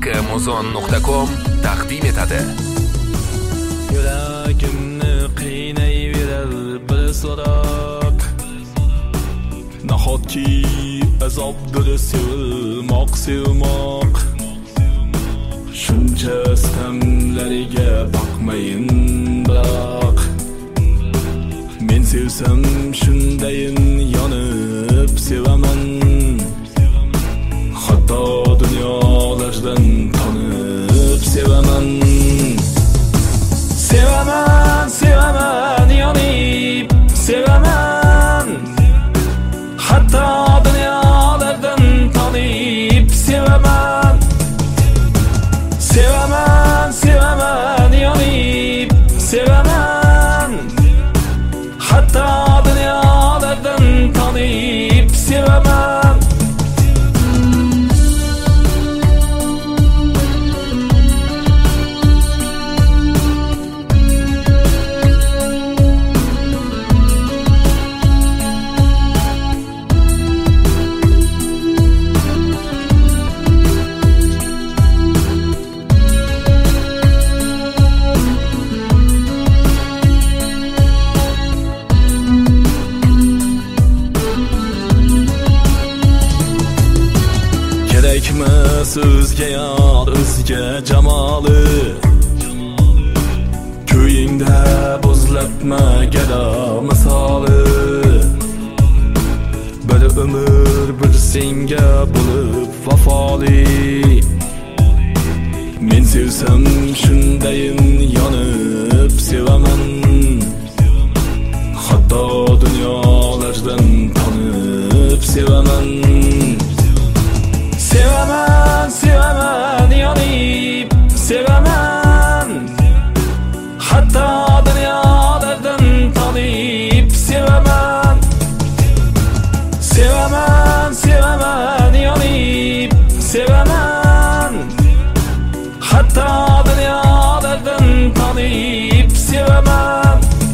Amazon.com taqdim etadi. Yuragimni qiynayverar bir so'roq. Nahotki azobdir sevmoq. Shuncha istamlariga bakmayın biroq. Men sevsam shundayin yonib sevaman. Hatto dunyolardan tanib sevaman. Sevaman yonib sevaman. Hatto dunyolardan tanib sevaman. Sevaman yonib sevaman. Hatto dunyolardan tanib sevaman. Kerakmas o'zga yor, o'zga jamoli. Ko'yingda buzlatma gado misoli. Bir umr bir senga bo'lib vafoli. Men sevsam shundayin yonib sevaman. Hatto dunyolardan tanib sevaman. Sevaman yonib sevaman. Hatto dunyolardan tanib sevaman. Sevaman yonib sevaman. Hatto dunyolardan tanib sevaman.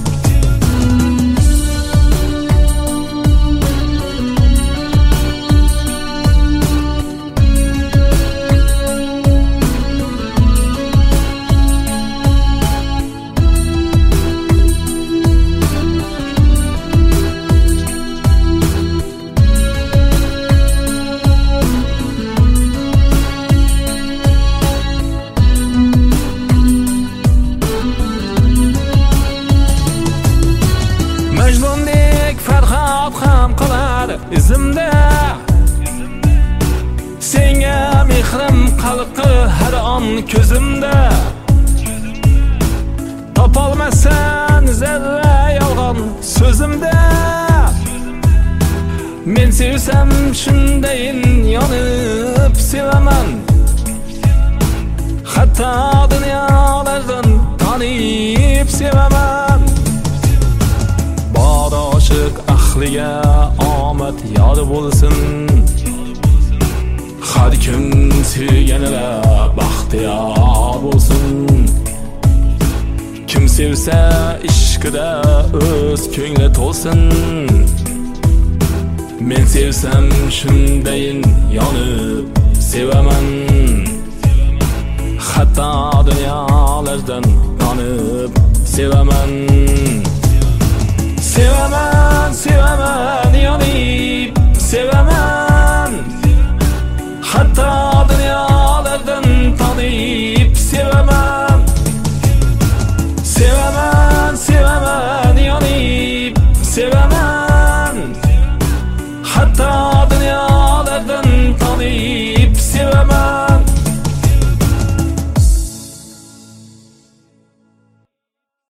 Majnundek farhod ham qilar izimda. Senga mehrim qalqi har on ko'zimda. Topolmasan zarra yolg'on so'zimda. Men sevsam shundayin yonib sevaman. Hatto dunyolardan tanib sevaman. Oshiq ahliga omad yor bo'lsin. Har kim sevganida baxtiyor bo'lsin. Kim sevsa ishqida o'z ko'ngli to'lsin. Men sevsam shundayin yonib sevaman. Hatto dunyolardan tanib sevaman. Sevaman yonib sevaman.